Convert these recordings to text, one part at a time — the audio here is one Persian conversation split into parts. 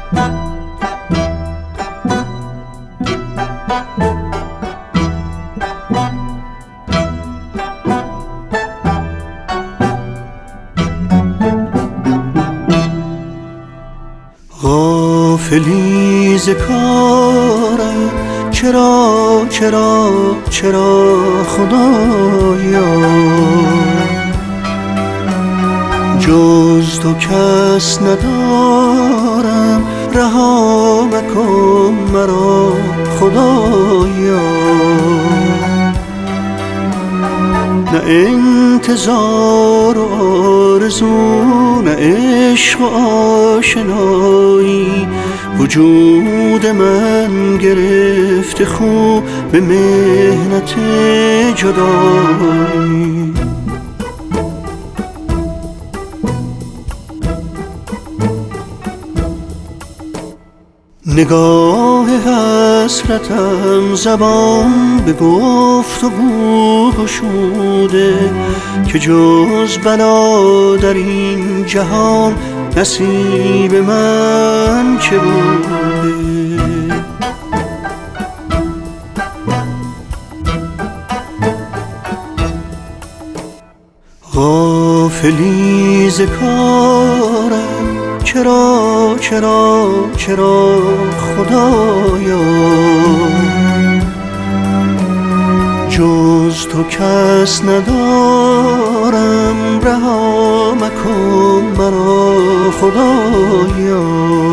غافلی ز کارم، چرا چرا چرا خدایا، جز تو کس ندارم، رها مکن مرا خدایا. نه انتظار و آرزو، نه عشق و آشنایی، وجود من گرفته خو به محنت جدایی. نگاه حسرتم زبان به گفتگو گشوده، که جز بلا در این جهان نصیب من چه بوده. غافلی ز کارم، چرا چرا چرا خدایا، جز تو کس ندارم، رها مکن مرا خدایا.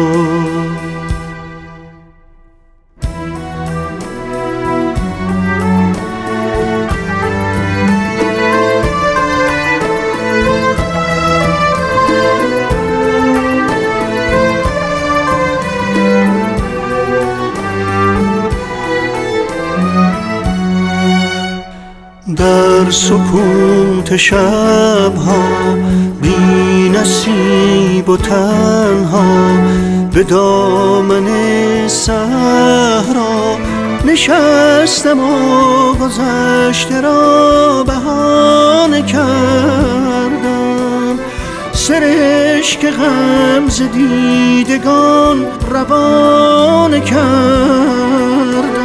در سکوت شبها بی نصیب و تنها، به دامن صحرا نشستم و گذشته را بهانه کردم. سرشک غم ز دیدگان روانه کردم.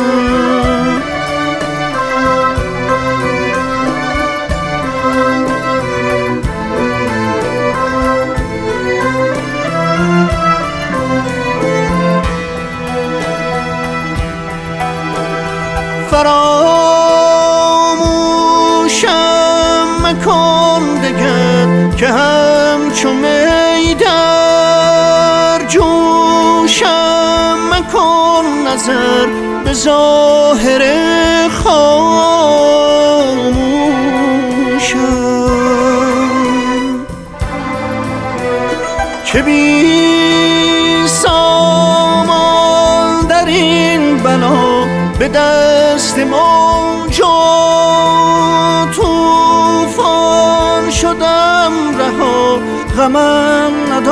فراموشم مکن دگر، که همچو می در جوشم مکن نظر به ظاهر خاموشم، که بی سامان در این بلا به دست موجا طوفان شدم رها، غمم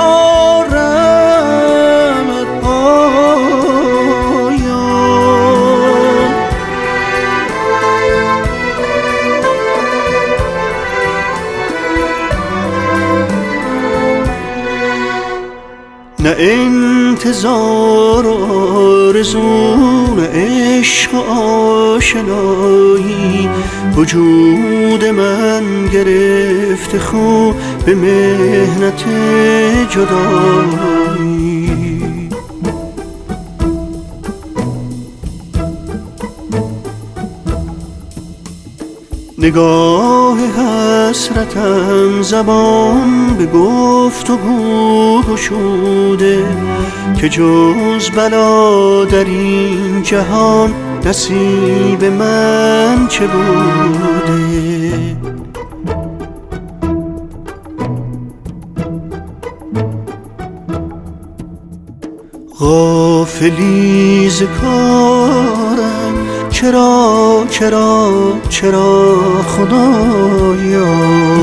ندارم پایان. نه انتظار و آرزو، نه عشق و آشنایی، وجود من گرفته خو به محنت جدایی. نگاه حسرتم زبان به گفتگو گشوده، که جز بلا در این جهان نصیب من چه بوده. غافلی ز کارم، چرا چرا چرا خدایا،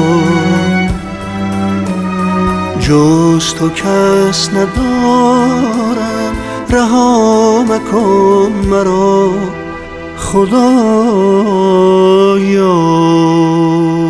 جز تو کس ندارم، رها مکن مرا خدایا.